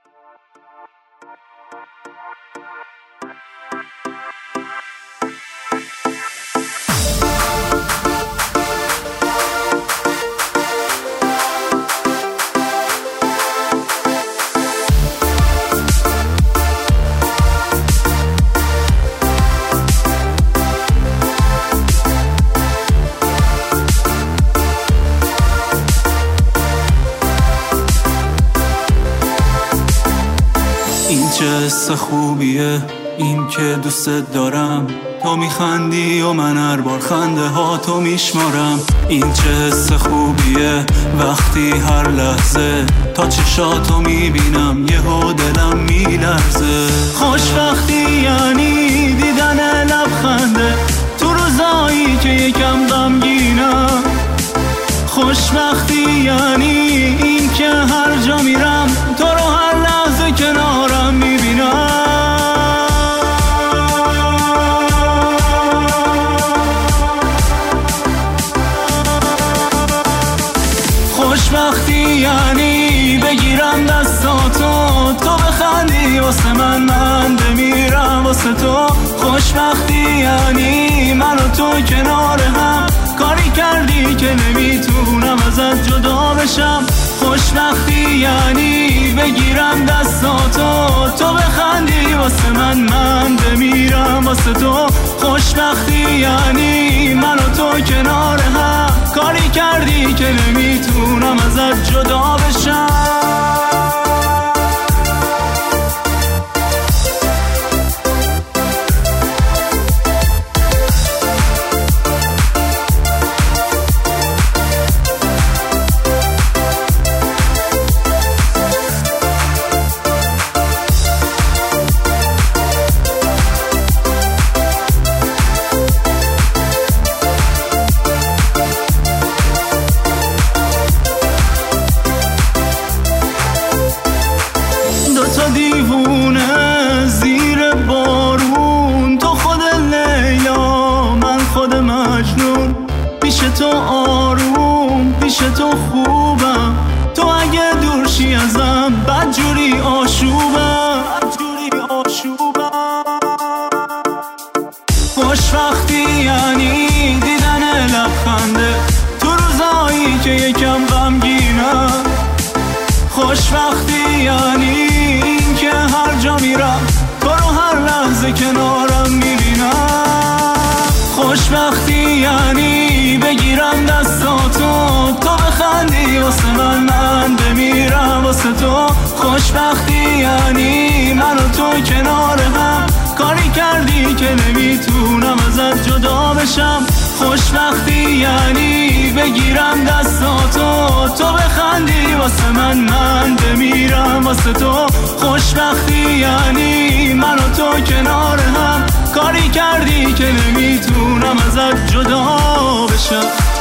این چه حس خوبیه، این که دوست دارم، تو میخندی و من هر بار خنده ها تو میشمارم. این چه حس خوبیه وقتی هر لحظه تا چشاتو میبینم یهو دلم میلرزه. خوشبختی یعنی دیدن لبخنده تو روزایی که یکم غمگینم. خوشبختی یعنی این که هر جا میرم تو رو هر لحظه کنارم میبینم. خوشبختی یعنی بگیرم دستاتو تو بخندی واسه من بمیرم واسه تو. خوشبختی یعنی من و تو کنار هم کاری کردی که نمیتونم ازت جدا بشم. خوشبختی یعنی بگیرم دستاتو تو بخندی واسه من بمیرم واسه تو. خوشبختی یعنی من و تو کنار هم کاری کردی که نمیتونم ازت جدا بشم. دیوونه زیر بارون، تو خود لیلا من خود مجنون. پیش تو آروم پیش تو خوبم، تو اگه دورشی ازم بدجوری آشوبم. خوشبختی یعنی دیدن لبخنده تو روزایی که یکم غمگینم. خوشبختی یعنی که هر جا میرم تو رو هر لحظه کنارم میبینم. خوشبختی یعنی بگیرم دستاتو تو بخندی واسه من بمیرم واسه تو. خوشبختی یعنی من و تو کنار هم کاری کردی که نمیتونم ازت جدا بشم. خوشبختی یعنی بگیرم دستاتو تو بخندی واسه من بمیرم واسه تو. خوشبختی یعنی من و تو کنار هم کاری کردی که نمیتونم ازت جدا بشم.